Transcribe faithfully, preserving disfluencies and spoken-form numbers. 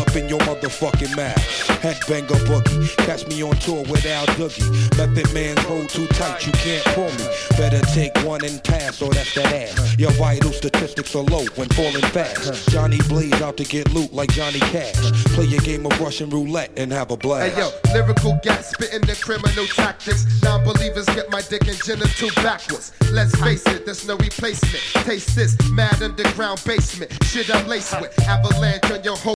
up in your motherfucking mouth. Headbanger boogie, catch me on tour with Al Doogie. Method man hold too tight, you can't pull me. Better take one and pass, or that's that ass. Your vital statistics are low when falling fast. Johnny Blaze out to get loot like Johnny Cash. Play a game of Russian roulette and have a blast. Hey yo, lyrical gas spitting the criminal tactics. Non-believers get my dick and genital backwards. Let's face it, there's no replacement. Taste this, mad underground basement. Shit I'm laced with, avalanche on your whole